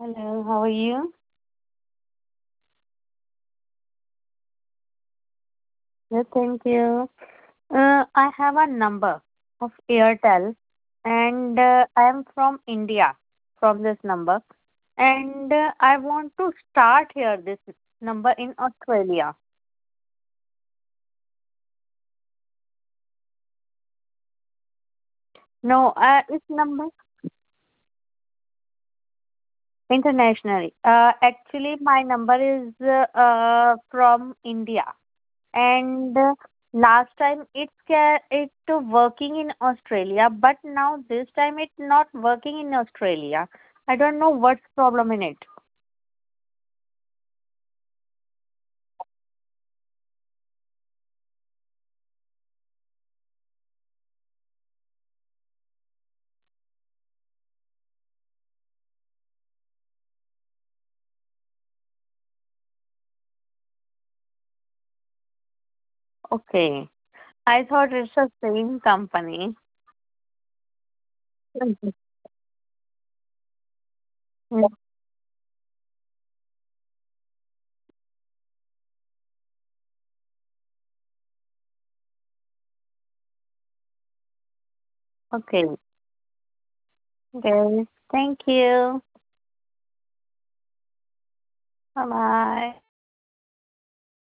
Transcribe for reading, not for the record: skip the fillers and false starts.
Hello, how are you? Good, thank you. I have a number of Airtel and I am from India from this number and I want to start here this number in Australia. No, this number internationally. Actually, my number is from India and last time it working in Australia, but now this time it's not working in Australia. I don't know what's problem in it. Okay, I thought it's the same company. Mhm. Mm, okay, okay, thank you. Bye bye.